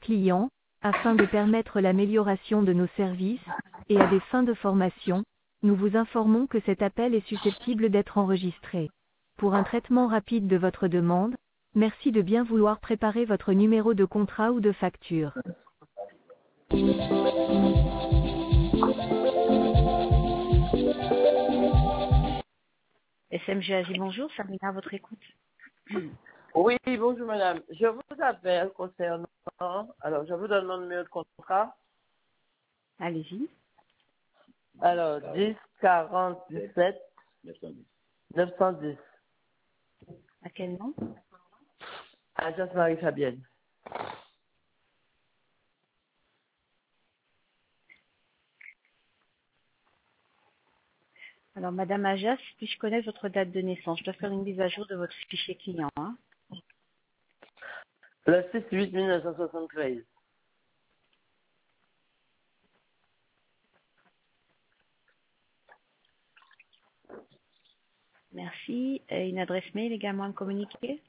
clients, afin de permettre l'amélioration de nos services, et à des fins de formation, nous vous informons que cet appel est susceptible d'être enregistré. Pour un traitement rapide de votre demande, merci de bien vouloir préparer votre numéro de contrat ou de facture. SMGAJ, bonjour, Sabrina, à votre écoute. Oui, bonjour madame. Je vous appelle concernant, alors je vous donne mon numéro de contrat. Allez-y. Alors, 10 47 910. À quel nom? Agence Marie-Fabienne. Alors, Madame Ajas, puis-je connaître votre date de naissance? Je dois faire une mise à jour de votre fichier client. Hein. Le 6-8 1973. Merci. Et une adresse mail également à me communiquer?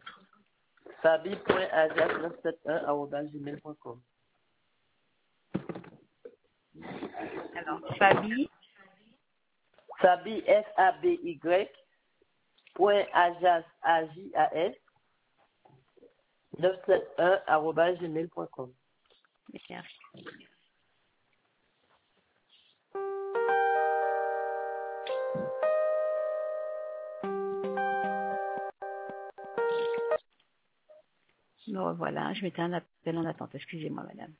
fabi.ajas971@gmail.com. Alors, Fabi. Fabi, F-A-B-Y, point Ajas, A-J-A-S, 971@gmail.com. Merci. Me revoilà. Je mettais un appel en attente. Excusez-moi, madame.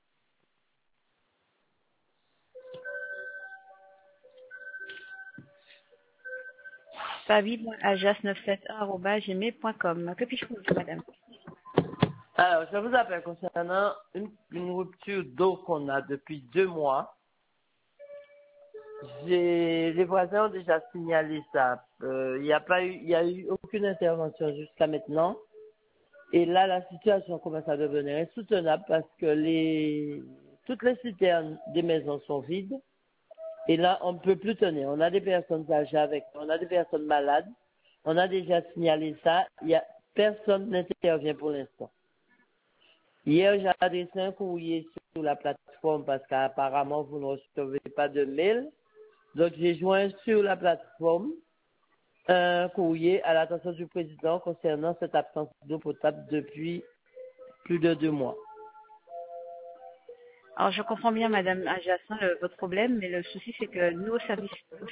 Fabi.ajas971@gmail.com. Que puis-je vous dire, madame? Alors, je vous appelle concernant une rupture d'eau qu'on a depuis 2 mois. Les voisins ont déjà signalé ça. Il y a eu aucune intervention jusqu'à maintenant. Et là, la situation commence à devenir insoutenable parce que toutes les citernes des maisons sont vides. Et là, on ne peut plus tenir. On a des personnes âgées avec nous, on a des personnes malades. On a déjà signalé ça. Personne n'intervient pour l'instant. Hier, j'ai adressé un courrier sur la plateforme parce qu'apparemment, vous ne recevez pas de mail. Donc, j'ai joint sur la plateforme un courrier à l'attention du président concernant cette absence d'eau potable depuis plus de 2 mois. Alors, je comprends bien, madame Ajas, votre problème, mais le souci, c'est que nous, au service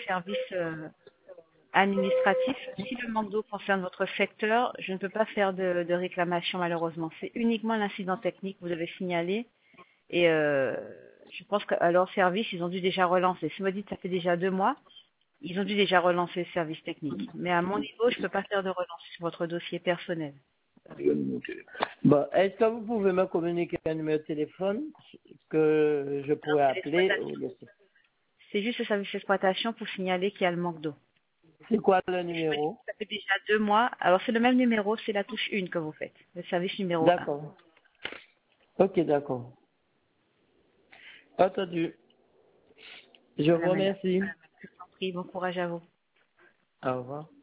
administratif, si le manque d'eau concerne votre secteur, je ne peux pas faire de réclamation, malheureusement. C'est uniquement l'incident technique que vous avez signalé. Et je pense qu'à leur service, ils ont dû déjà relancer. Si vous me dites que ça fait déjà 2 mois, ils ont dû déjà relancer le service technique. Mais à mon niveau, je ne peux pas faire de relance sur votre dossier personnel. Bon, est-ce que vous pouvez me communiquer un numéro de téléphone que je pourrais appeler? C'est juste le service d'exploitation pour signaler qu'il y a le manque d'eau. C'est quoi le numéro? Ça fait déjà 2 mois. Alors, c'est le même numéro, c'est la touche 1 que vous faites. Le service numéro 1. D'accord. Ok, d'accord. Entendu. Je vous remercie. Je vous en prie, bon courage à vous. Au revoir.